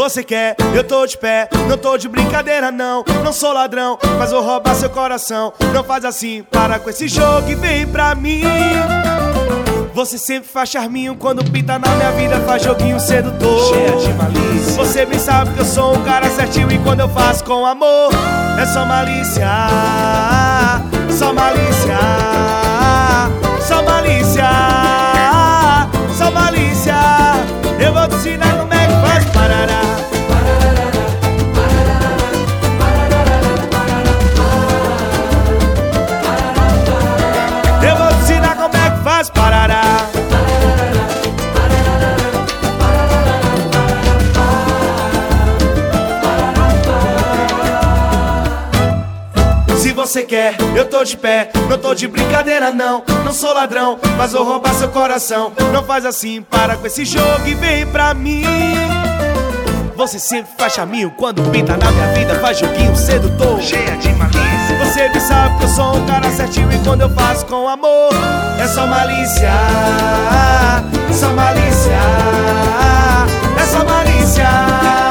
você quer, eu tô de pé. Não tô de brincadeira não, não sou ladrão, mas vou roubar seu coração. Não faz assim, para com esse jogo e vem pra mim. Você sempre faz charminho quando pinta na minha vida, faz joguinho sedutor, cheia de malícia. Você bem sabe que eu sou um cara certinho e quando eu faço com amor é só malícia, só malícia, só malícia, só malícia. Eu vou te ensinar como é que faz parará. Eu vou te ensinar como é que faz parará. Se você quer, eu tô de pé. Não tô de brincadeira não, não sou ladrão, mas vou roubar seu coração. Não faz assim, para com esse jogo e vem pra mim. Você sempre faz charminho quando pinta na minha vida, faz joguinho sedutor, cheia de malícia. Você me sabe que eu sou um cara certinho e quando eu faço com amor é só malícia, só malícia, é só malícia.